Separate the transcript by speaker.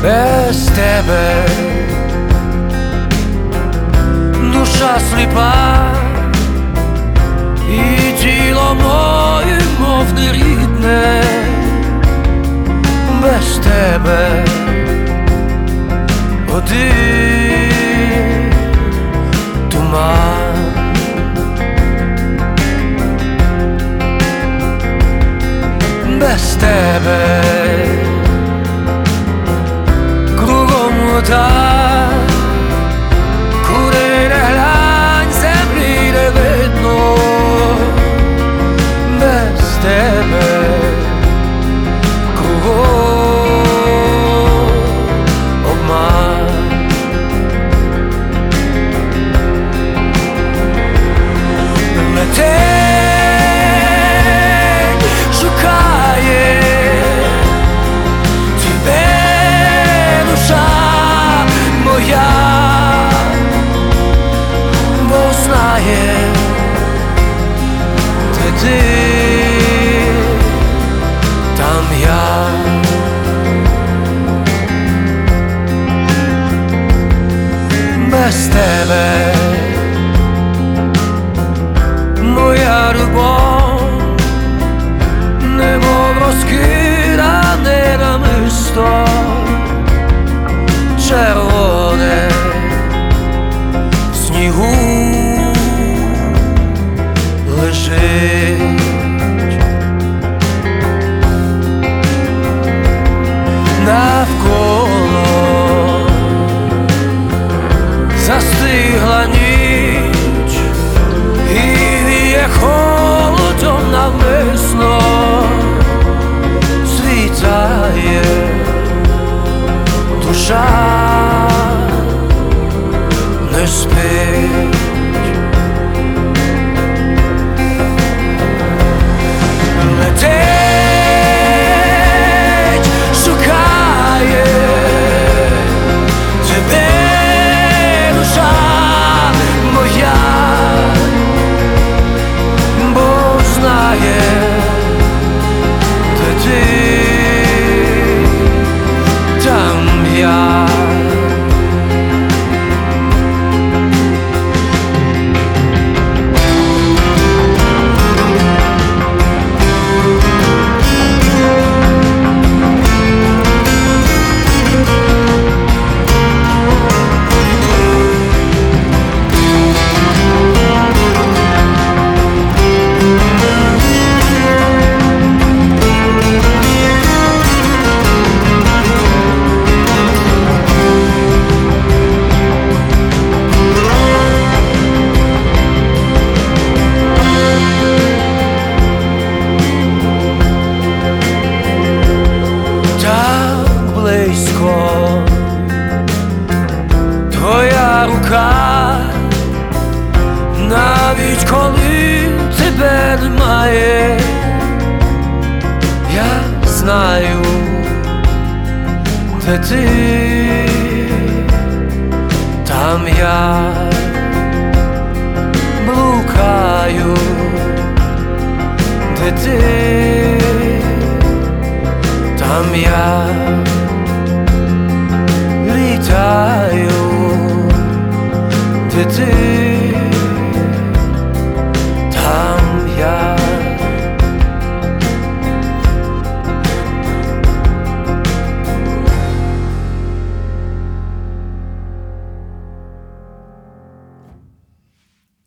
Speaker 1: без тебе душа сліпа, і тіло моє, мов нерідне, без тебе один туман. Без тебе кругом вода, куди не глянь, землі не видно. Без тебе кругом обман. Летить, шукає тебе душа моя, бо знає, де ти, там я. Без тебе моя любов, немов розкидане намисто червоне в снігу лежить. Навколо застигла ніч, і віє холодом навмисно, світає душа, не спить. Летить, шукає тебе душа моя, бо знає, де ти, там я. Твоя рука, навіть коли тебе немає, я знаю, де ти, там я блукаю, де ти, там я літаю, де ти.